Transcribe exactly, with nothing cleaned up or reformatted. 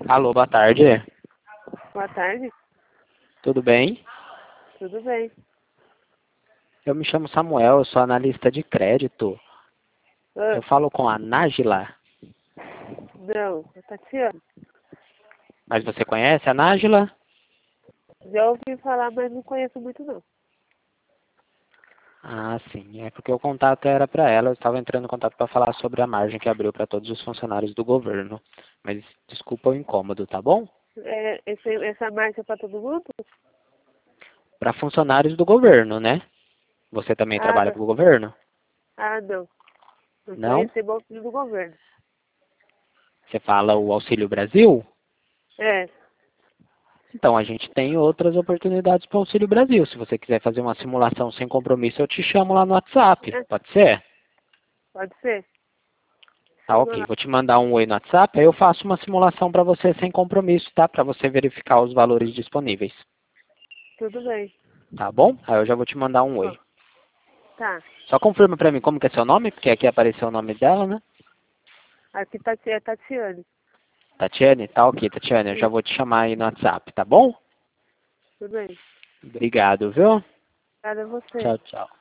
Alô, boa tarde. Boa tarde. Tudo bem? Tudo bem. Eu me chamo Samuel, eu sou analista de crédito. Ah, Eu falo com a Nájila. não, é Tatiana. Mas você conhece a Nájila? Já ouvi falar, mas não conheço muito não. Ah, sim. É porque o contato era para ela. Eu estava entrando em contato para falar sobre a margem que abriu para todos os funcionários do governo. Mas desculpa o incômodo, tá bom? É, esse, essa marca é para todo mundo? Para funcionários do governo, né? Você também Ah, trabalha não. para o governo? Ah, não. Eu só Não? recebo auxílio do governo. Você fala o Auxílio Brasil? É, Então, a gente tem outras oportunidades para o Auxílio Brasil. Se você quiser fazer uma simulação sem compromisso, eu te chamo lá no WhatsApp. é, Pode ser? pode ser. Tá, Chama ok. lá. Vou te mandar um oi no WhatsApp, aí eu faço uma simulação para você sem compromisso, tá? Para você verificar os valores disponíveis. Tudo bem. Tá bom? Aí eu já vou te mandar um Ó, oi. tá. Só confirma para mim como que é seu nome, porque aqui apareceu o nome dela, né? Aqui tá, é Tatiane. Tatiane? Tá ok, Tatiane. Eu já Sim, vou te chamar aí no WhatsApp, tá bom? tudo bem. Obrigado, viu? Obrigada a você. Tchau, tchau.